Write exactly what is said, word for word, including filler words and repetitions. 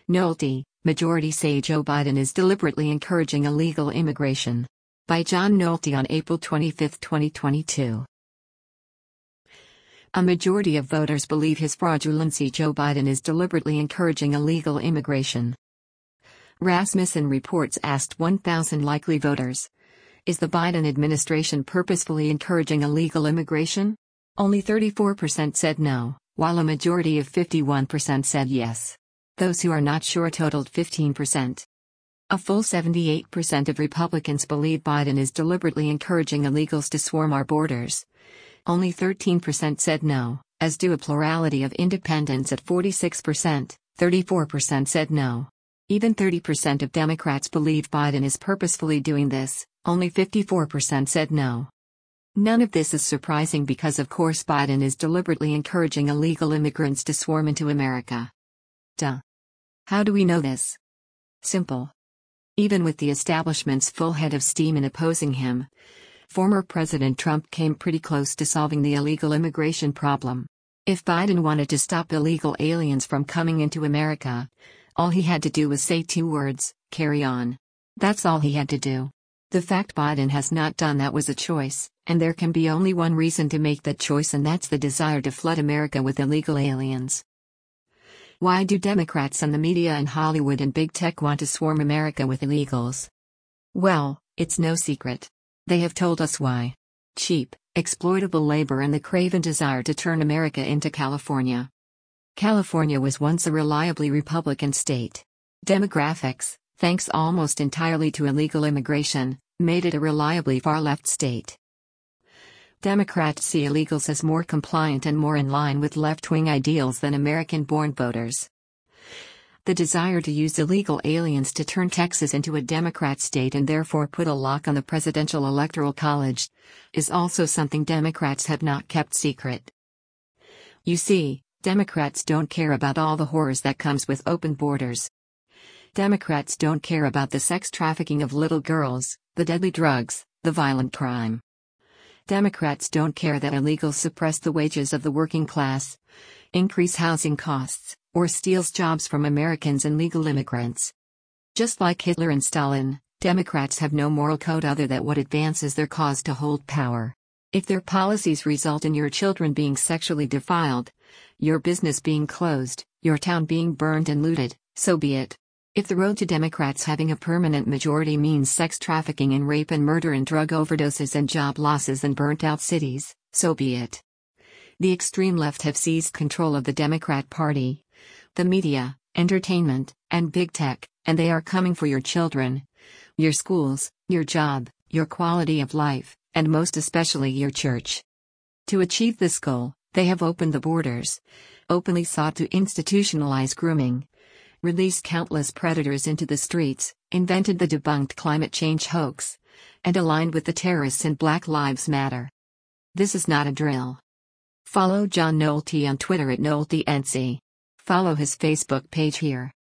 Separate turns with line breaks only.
Nolte, majority say Joe Biden is deliberately encouraging illegal immigration. By John Nolte on April twenty-fifth, twenty twenty-two. A majority of voters believe his fraudulency Joe Biden is deliberately encouraging illegal immigration. Rasmussen Reports asked one thousand likely voters, is the Biden administration purposefully encouraging illegal immigration? Only thirty-four percent said no, while a majority of fifty-one percent said yes. Those who are not sure totaled fifteen percent. A full seventy-eight percent of Republicans believe Biden is deliberately encouraging illegals to swarm our borders. Only thirteen percent said no, as do a plurality of independents at forty-six percent, thirty-four percent said no. Even thirty percent of Democrats believe Biden is purposefully doing this, only fifty-four percent said no. None of this is surprising because of course Biden is deliberately encouraging illegal immigrants to swarm into America. Duh. How do we know this? Simple. Even with the establishment's full head of steam in opposing him, former President Trump came pretty close to solving the illegal immigration problem. If Biden wanted to stop illegal aliens from coming into America, all he had to do was say two words, carry on. That's all he had to do. The fact Biden has not done that was a choice, and there can be only one reason to make that choice, and that's the desire to flood America with illegal aliens. Why do Democrats and the media and Hollywood and big tech want to swarm America with illegals? Well, it's no secret. They have told us why. Cheap, exploitable labor and the craven desire to turn America into California. California was once a reliably Republican state. Demographics, thanks almost entirely to illegal immigration, made it a reliably far-left state. Democrats see illegals as more compliant and more in line with left-wing ideals than American-born voters. The desire to use illegal aliens to turn Texas into a Democrat state and therefore put a lock on the presidential electoral college is also something Democrats have not kept secret. You see, Democrats don't care about all the horrors that comes with open borders. Democrats don't care about the sex trafficking of little girls, the deadly drugs, the violent crime. Democrats don't care that illegals suppress the wages of the working class, increase housing costs, or steals jobs from Americans and legal immigrants. Just like Hitler and Stalin, Democrats have no moral code other than what advances their cause to hold power. If their policies result in your children being sexually defiled, your business being closed, your town being burned and looted, so be it. If the road to Democrats having a permanent majority means sex trafficking and rape and murder and drug overdoses and job losses and burnt-out cities, so be it. The extreme left have seized control of the Democrat Party, the media, entertainment, and big tech, and they are coming for your children, your schools, your job, your quality of life, and most especially your church. To achieve this goal, they have opened the borders, openly sought to institutionalize grooming, released countless predators into the streets, invented the debunked climate change hoax, and aligned with the terrorists in Black Lives Matter. This is not a drill. Follow John Nolte on Twitter at NolteNC. Follow his Facebook page here.